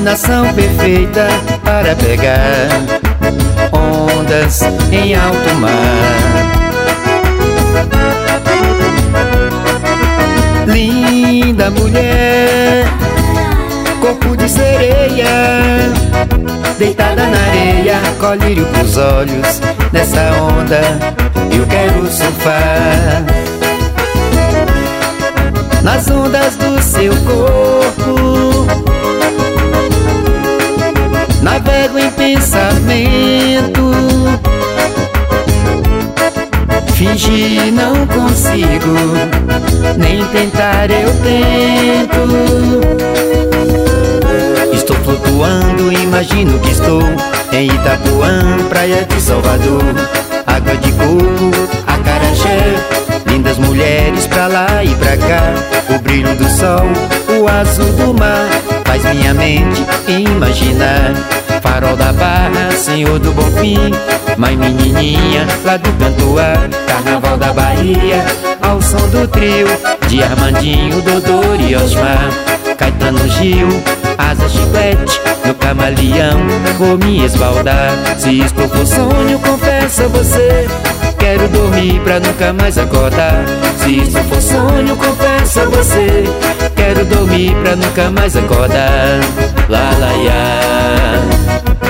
combinação perfeita para pegar ondas em alto mar. Linda mulher, corpo de sereia, deitada na areia, colírio pros olhos. Nessa onda eu quero surfar, nas ondas do seu corpo. Navego em pensamento, fingir não consigo, nem tentar eu tento. Estou flutuando, imagino que estou em Itapuã, praia de Salvador. Água de coco, acarajé, lindas mulheres pra lá e pra cá. O brilho do sol, o azul do mar, faz minha mente imaginar. Farol da Barra, Senhor do Bonfim, mãe menininha lá do Cantuá. Carnaval da Bahia, ao som do trio de Armandinho, Dodô e Osmar. Caetano Gil, Asa Chiclete, no Camaleão vou me esbaldar. Se isto for sonho, confesso a você, quero dormir pra nunca mais acordar. Se isto for sonho, confesso a você, quero dormir pra nunca mais acordar. Lá, lá, ya.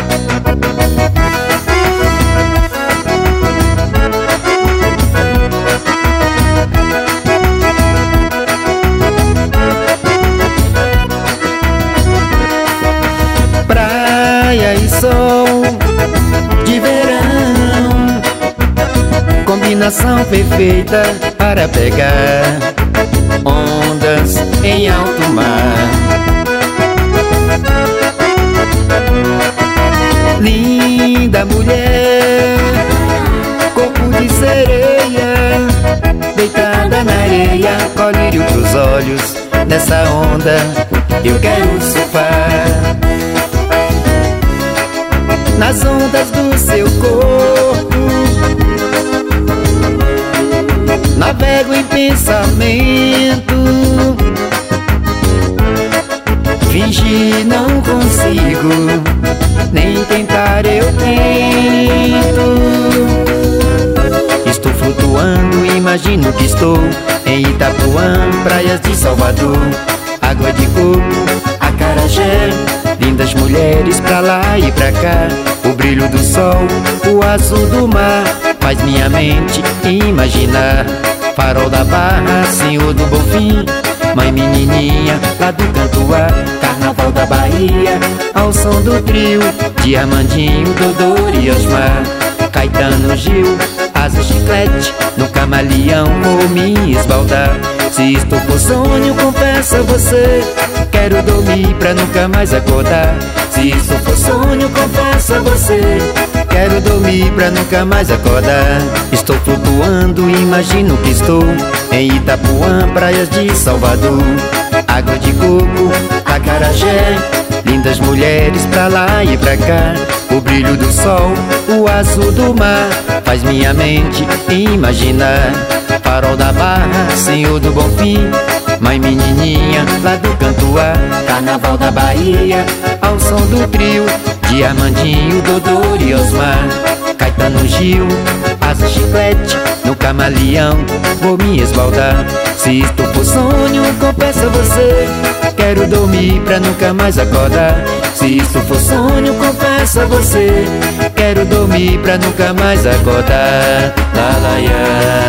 Praia e sol de verão, combinação perfeita para pegar ondas em alto mar. Linda mulher, corpo de sereia, deitada na areia, colírio pros olhos. Nessa onda eu quero surfar, nas ondas do seu corpo. Navego em pensamento, fingir não consigo, nem tentar eu tento. Estou flutuando, imagino que estou em Itapuã, praias de Salvador. Água de coco, acarajé, lindas mulheres pra lá e pra cá. O brilho do sol, o azul do mar, faz minha mente imaginar. Farol da Barra, Senhor do Bonfim, mãe menininha lá do Cantuá. Carnaval da Bahia, ao som do trio de Armandinho, Dodô e Osmar. Caetano Gil, Asa Chiclete, no Camaleão vou me esbaldar. Se isto for sonho, confesso a você, quero dormir pra nunca mais acordar. Se isso for sonho, confesso a você, quero dormir pra nunca mais acordar. Estou flutuando, imagino que estou em Itapuã, praias de Salvador. Água de coco, acarajé, lindas mulheres pra lá e pra cá. O brilho do sol, o azul do mar, faz minha mente imaginar. Farol da Barra, Senhor do Bonfim, mãe menininha lá do Cantuá. Carnaval da Bahia, ao som do trio de Armandinho, Dodô e Osmar. Caetano Gil, Asa Chiclete, no Camaleão vou me esbaldar. Se isto for sonho, confesso a você, quero dormir pra nunca mais acordar. Se isso for sonho, confesso a você, quero dormir pra nunca mais acordar. Lá, lá, ya.